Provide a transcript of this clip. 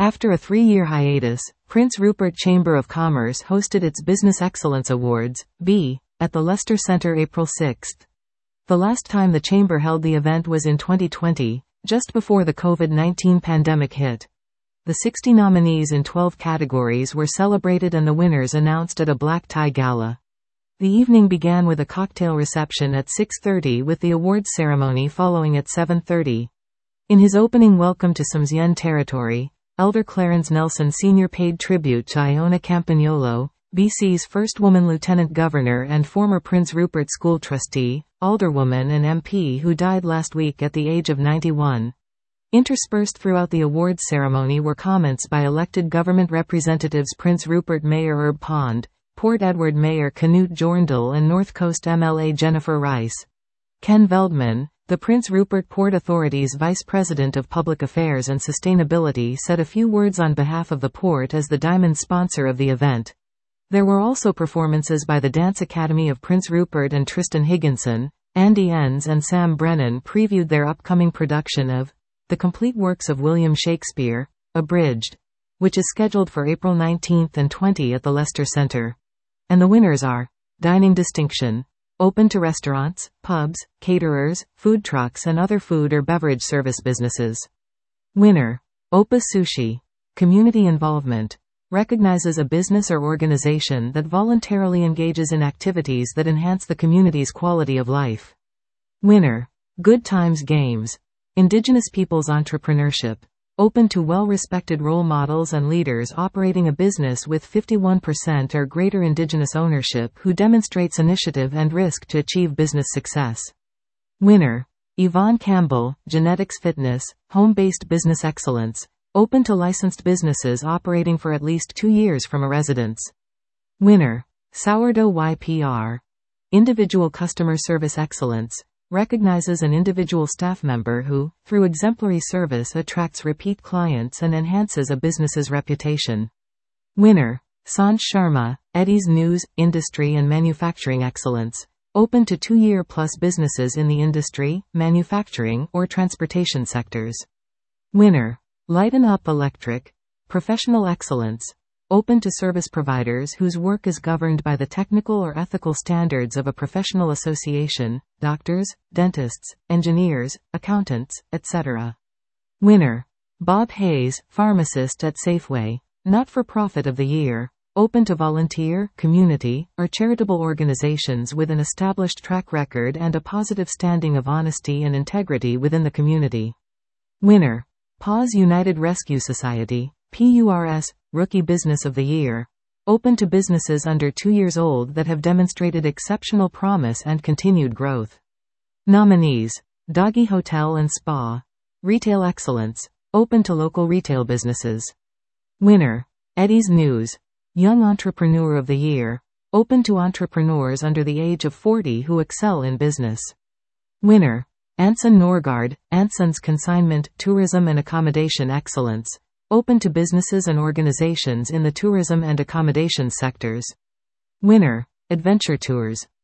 After a 3-year hiatus, Prince Rupert Chamber of Commerce hosted its Business Excellence Awards, B, at the Leicester Centre April 6. The last time the Chamber held the event was in 2020, just before the COVID-19 pandemic hit. The 60 nominees in 12 categories were celebrated and the winners announced at a black tie gala. The evening began with a cocktail reception at 6:30 with the awards ceremony following at 7:30. In his opening welcome to Somsyen territory, Elder Clarence Nelson Sr. paid tribute to Iona Campagnolo, BC's first woman lieutenant governor and former Prince Rupert School trustee, alderwoman and MP who died last week at the age of 91. Interspersed throughout the awards ceremony were comments by elected government representatives Prince Rupert Mayor Herb Pond, Port Edward Mayor Knut Jorndal and North Coast MLA Jennifer Rice. Ken Veldman, the Prince Rupert Port Authority's Vice President of Public Affairs and Sustainability, said a few words on behalf of the port as the Diamond sponsor of the event. There were also performances by the Dance Academy of Prince Rupert and Tristan Higginson. Andy Enns and Sam Brennan previewed their upcoming production of The Complete Works of William Shakespeare, Abridged, which is scheduled for April 19 and 20 at the Leicester Centre. And the winners are Dining Distinction, open to restaurants, pubs, caterers, food trucks and other food or beverage service businesses. Winner, Opa Sushi, Community Involvement, recognizes a business or organization that voluntarily engages in activities that enhance the community's quality of life. Winner, Good Times Games, Indigenous Peoples Entrepreneurship, open to well-respected role models and leaders operating a business with 51% or greater Indigenous ownership who demonstrates initiative and risk to achieve business success. Winner, Yvonne Campbell, Genetics Fitness, Home-Based Business Excellence, open to licensed businesses operating for at least 2 years from a residence. Winner, Sourdough YPR, Individual Customer Service Excellence, recognizes an individual staff member who, through exemplary service, attracts repeat clients and enhances a business's reputation. Winner, Sanj Sharma, Eddie's News, Industry and Manufacturing Excellence, open to 2-year-plus businesses in the industry, manufacturing, or transportation sectors. Winner, Lighten Up Electric, Professional Excellence, open to service providers whose work is governed by the technical or ethical standards of a professional association, doctors, dentists, engineers, accountants, etc. Winner, Bob Hayes, Pharmacist at Safeway, Not-for-Profit of the Year, open to volunteer, community, or charitable organizations with an established track record and a positive standing of honesty and integrity within the community. Winner, PAWS United Rescue Society, PURS, Rookie Business of the Year, open to businesses under 2 years old that have demonstrated exceptional promise and continued growth. Nominees, Doggy Hotel and Spa, Retail Excellence, open to local retail businesses. Winner, Eddie's News, Young Entrepreneur of the Year, open to entrepreneurs under the age of 40 who excel in business. Winner, Anson Norgard, Anson's Consignment, Tourism and Accommodation Excellence, open to businesses and organizations in the tourism and accommodation sectors. Winner, Adventure Tours,